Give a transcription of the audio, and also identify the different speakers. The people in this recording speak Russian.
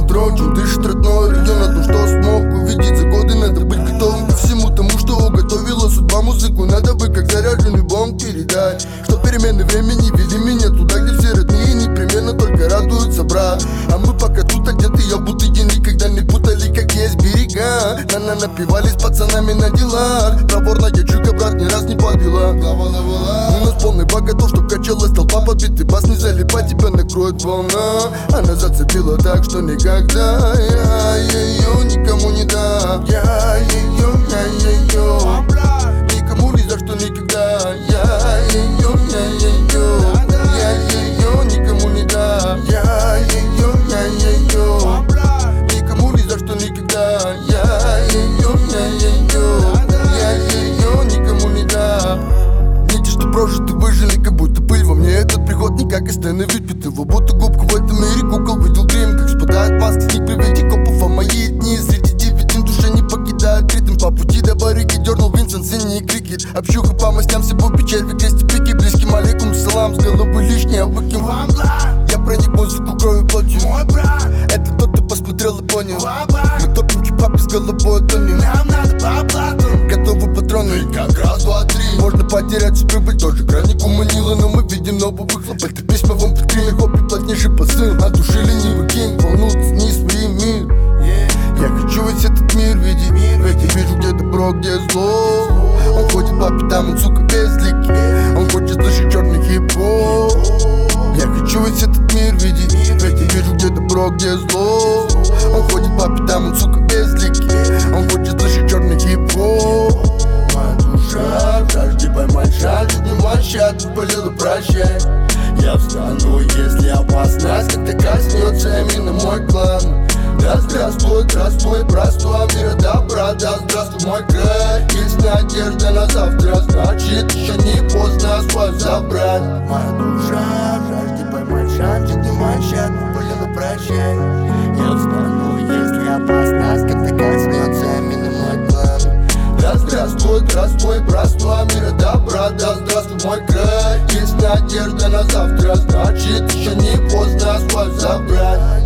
Speaker 1: метро, чем дышит родной район. О том, что смог увидеть за годы, надо быть готовым ко всему тому, что уготовила судьба. Музыку надо бы как заряженный бомб передать, что перемены времени вели меня туда, где все родные непременно только радуются, брат. А мы пока тут одеты, я будто и никогда не путали, как есть берега. Напивались с пацанами на делах, проворная чуйка, брат, ни раз не подвела. У нас полный богатов, чтоб качалась толпа, подбитый бас не залипать, тебя накроет волна. Она зацепила так, что никогда я ее никому не дам. Я ее никому ни за что никогда. Я ее никому не дам. Я ее никому ни за что никогда. Я ее никому не дам. Нити, что прожиты, выжили, как будто пыль во мне. Этот приход никак остановить питого, будто губку в этом мире кукол. Видел грим, как спадает маски, сник привет копов. А мои дни среди девятин душа не покидает ритм. По пути до барыги дернул Винсент, синие крики. Общуха по мастям, всего печаль, в кресте пики. Близким алейкум салам, с головы лишнее выкинь. Я проник музыку кровью плотью. Это тот, кто посмотрел и понял. Мы топим хип-хап с головой тонем. Нам надо по оплату, готовы патроны. И как раз, два, три. Можно потерять всю прибыль, тоже гранику манила. Но мы видим новый выхлоп. Это письма вам подкрыли, хобби, плотнейший посыл. От души ленивый кинь, волнуется не свой мир. Я хочу весь этот мир видеть. Вижу, где добро, где зло. Он ходит по пятам, он, сука, безликий. Он хочет слышать черный хип-хоп. Я хочу весь этот мир видеть. Вижу, где добро, где зло. Он ходит по пятам, он, сука, безликий. Он хочет слышать черный хип-хоп. Моя душа в жажде поймать шаг, снимать щат, болело прощай. Я встану, если опасность как-то коснется именно мой клан. Да здравствуй, здравствуй, простого мира добра. Да здравствуй, мой край. Есть надежда на завтра, значит еще не поздно свой забрать. Моя душа в жажде поймать шанс, снимать щат, болело прощай. Я встану, если опасность как-то коснется именно мой клан. Да здравствуй, здравствуй, простого мира добра. Да здравствуй, мой край. Есть надежда на завтра, значит еще не поздно свой забрать.